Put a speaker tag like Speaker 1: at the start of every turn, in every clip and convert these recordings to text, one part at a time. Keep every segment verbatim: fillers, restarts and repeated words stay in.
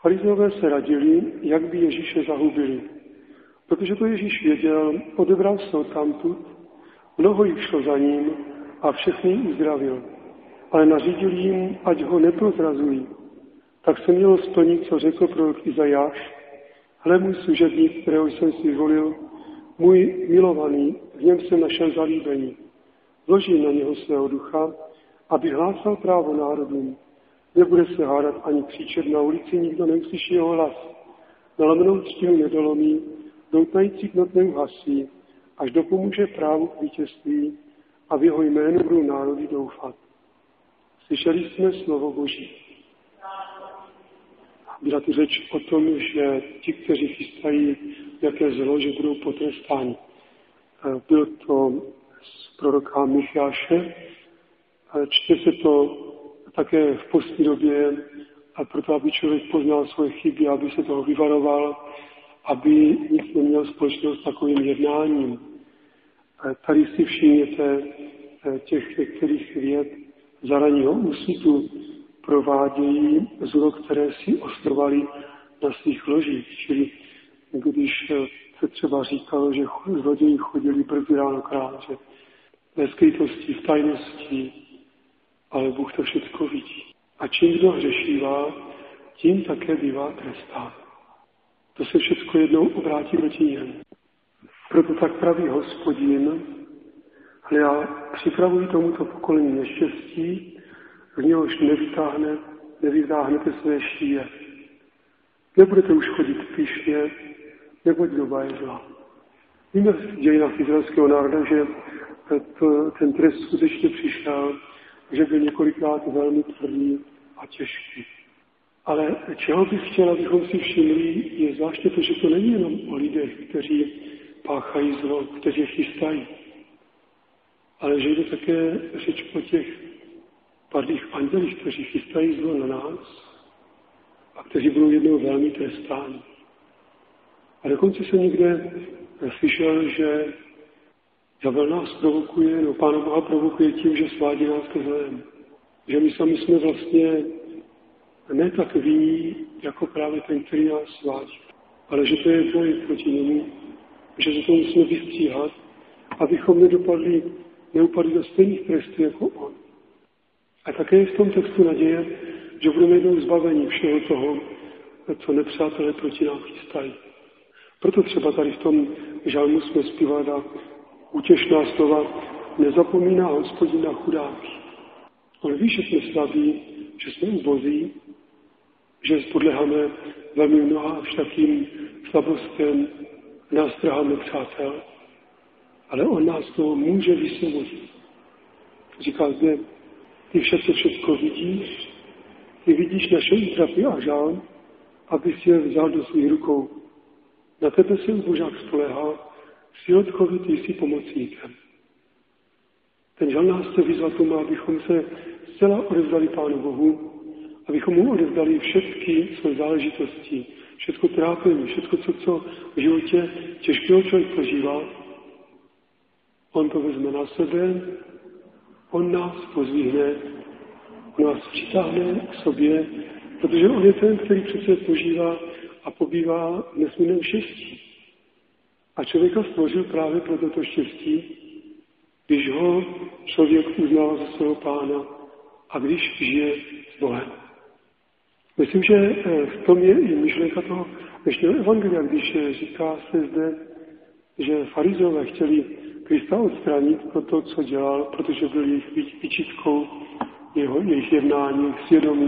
Speaker 1: Farizeové se radili, jak by Ježíše zahubili. Protože to Ježíš věděl, odebral se odtamtud, mnoho jich šlo za ním a všechny uzdravil. Ale nařídil jim, ať ho neprozrazují. Tak se mělo splnit, co řekl prorok Izajáš. Hle, můj služebník, kterého jsem si vyvolil, můj milovaný, v něm jsem našel zalíbení. Vložím na něho svého ducha, aby hlásal právo národům. Nebude se hádat ani křičet na ulici, nikdo neuslyší jeho hlas. Nalomenou třtinu nedolomí, doutnající knot neuhasí, až dopomůže právu k vítězství a v jeho jménu budou národy doufat. Slyšeli jsme slovo Boží. Byla tu řeč o tom, že ti, kteří chystají jaké zlo, že budou potrestáni. Bylo to z proroka Micháše. Čte se to také v postní době, a proto, aby člověk poznal svoje chyby, aby se toho vyvaroval, aby nic neměl společnost s takovým jednáním. Tady si všimněte těch některých věd za ranního úsvitu provádějí zlo, které si ostrovali na svých ložích. Čili když se třeba říkalo, že zloději chodili brzy ráno kráče, ve skrytosti, v tajnosti, ale Bůh to všechno vidí. A čím kdo hřešívá, tím také bývá trestán. To se všechno jednou obrátí proti němu. Proto tak praví Hospodin, hle, já připravuji tomuto pokolení neštěstí, z něhož nevytáhne, nevytáhnete své šíje. Nebudete už chodit pyšně, neboť doba je zlá. Víme v dějinách izraelského národa, že to, ten trest skutečně přišel, že byl několikrát velmi tvrdý a těžký. Ale čeho bych chtěl, abychom si všimli, je zvláště to, že to není jenom o lidech, kteří páchají zlo, kteří chystají, ale že jde také řeč o těch padlých andělích, kteří chystají zlo na nás a kteří budou jednou velmi trestáni. A dokonce se někde slyšel, že ďábel nás provokuje, no Pána Boha provokuje tím, že svádí nás ke zlému. Že my sami jsme vlastně ne tak vinní, jako právě ten, který nás svádí. Ale že to je boj proti němu, že se to musíme vystříhat, abychom nedopadli, neupadli do stejných trestů jako on. A také je v tom textu naděje, že budeme jednou zbaveni všeho toho, co nepřátelé proti nám chystají. Proto třeba tady v tom žalmu jsme zpívali útěšná slova, nezapomíná Hospodin na chudáky. On ví, že jsme slabí, že jsme ubozí, že podléháme velmi mnoha všakým slabostem, nás trháme přátel, ale on nás to může vysvobodit. Říká zde, ty však to všechno vidíš, ty vidíš naše útrapy a žál, aby si je vzal do svých rukou. Na tebe se Božák spoléhá, silotkovitý jsi pomocníkem. Ten žal nás chce vyzvat tomu, abychom se zcela odevzdali Pánu Bohu, abychom mu odevzdali všechny své záležitosti, všechno trápení, všechno, co, co v životě těžkého člověk prožívá. On to vezme na sebe, on nás pozvihne, on nás přitáhne k sobě, protože on je ten, který přece požívá a pobývá v nesmírném štěstí. A člověka stvořil právě pro toto štěstí, když ho člověk uznává za svého Pána a když žije s Bohem. Myslím, že v tom je i myšlenka toho dnešního evangelia, když říká se zde, že farizové chtěli Krista odstranit pro to, co dělal, protože byl jejich výčitkou, jeho, jejich jednání, jejich svědomí.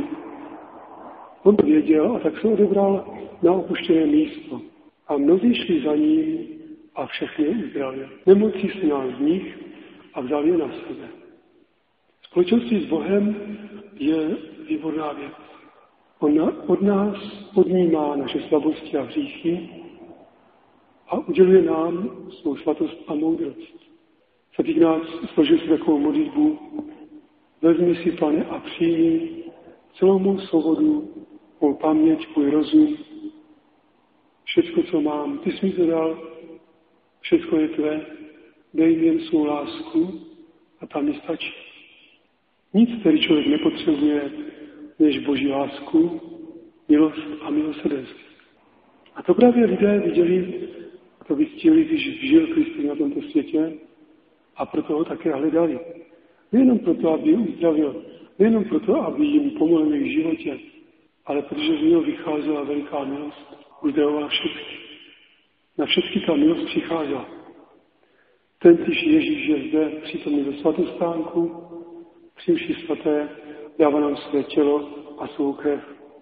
Speaker 1: On to věděl a tak se odebral na opuštěné místo. A mnozí šli za ním a všechny uzdravil. Nemocí sněl z nich a vzal je na sebe. Společenství s Bohem je výborná věc. On od nás odnímá naše slabosti a hříchy a uděluje nám svou svatost a moudrost. Svatý nás složil si takovou modlitbu: vezmi si, Pane, a přijmi celou mou svobodu, mou paměť, můj rozum, všecko, co mám. Ty jsi mi to dal, všecko je tvé, dej mi jen svou lásku a tam mi stačí. Nic, který člověk nepotřebuje, než Boží lásku milost a milosrdenství. A to právě lidé viděli, to vyctili, když žil Kristus na tomto světě a proto ho také hledali. Nejenom proto, aby je uzdravil, nejenom proto, aby jim pomohl v jejich životě, ale protože z něho vycházela veliká milost, uzdravovala všechny. Na všechny ta milost přicházela. Ten, když Ježíš je zde přítomný ve svatostánku, při mši svaté, dává nám své tělo a svou krev.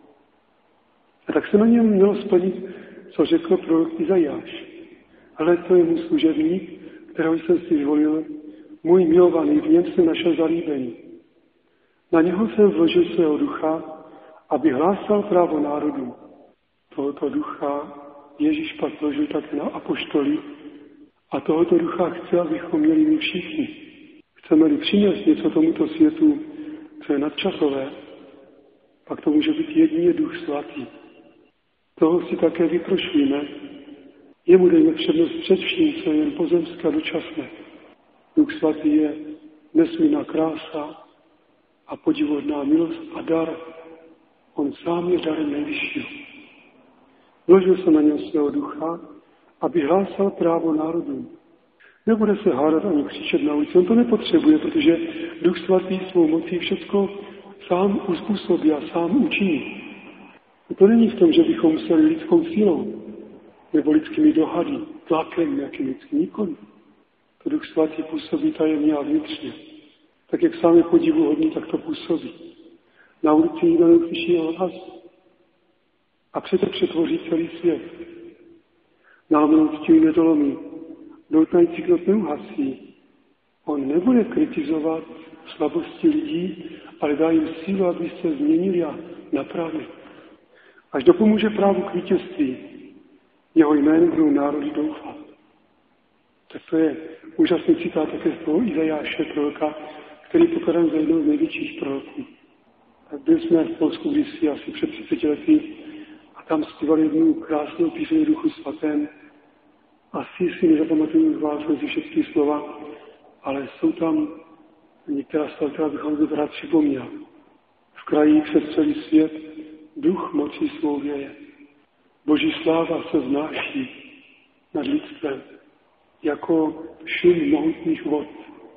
Speaker 1: A tak se na něm mělo splnit, co řekl prorok Izajáš. Ale to je můj služebník, kterého jsem si zvolil, můj milovaný, v něm jsem našel zalíbení. Na něho jsem vložil svého ducha, aby hlásal právo národů. Tohoto ducha Ježíš pak vložil také na apoštoly a tohoto ducha chce, abychom měli my všichni. Chceme-li přinést něco tomuto světu, co je nadčasové, pak to může být jedině Duch Svatý. Toho si také vyprošujeme. Jemu dejme přednost před vším, co je jen pozemské a dočasné. Duch Svatý je nesmírná krása a podivuhodná milost a dar. On sám je darem nejvyššího. Vložil se na něm svého ducha, aby hlásal právo národům. Nebude se hádat ani křičet na ulici. On to nepotřebuje, protože Duch Svatý svou mocí všecko sám uspůsobí a sám učiní. To není v tom, že bychom museli lidskou sílou nebo lidskými dohady, tlakem nějakým lidským, nikoli. To Duch Svatý působí tajemně a vnitřně. Tak jak sám je podivuhodný, tak to působí. Na ulici nikdo neuslyší jeho hlas. A přece přetvoří celý svět. Nálomenou ctí nedolomí, doutnající knot neuhasí. On nebude kritizovat slabosti lidí, ale dá jim sílu, aby se změnili a napravili. Až dopomůže právu k vítězství, jeho jménem budou národy doufat. Tak to je úžasný citát také z toho Izajáše proroka, který pokládám za jednou z největších proroků. Tak byli jsme v Polsku kdysi asi před třiceti lety a tam zpívali jednu krásnou píseň Duchu Svatém. Asi si nezapamatuju vás mezi všechny slova, ale jsou tam některá slova, která bychom zde rád připomněl. V kraji přes celý svět duch moci svou věje. Boží sláva se vznáší nad lidstvem jako šum mohutných vod.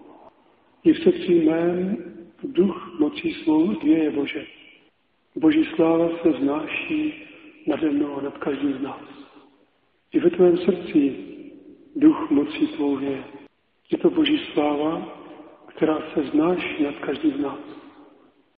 Speaker 1: I v srdci mém duch moci svou věje, Bože. Boží sláva se vznáší nade mnou, nad každým z nás. I ve tvém srdci duch moci tvou věje. Je to Boží sláva, která se vznáší nad každým z nás.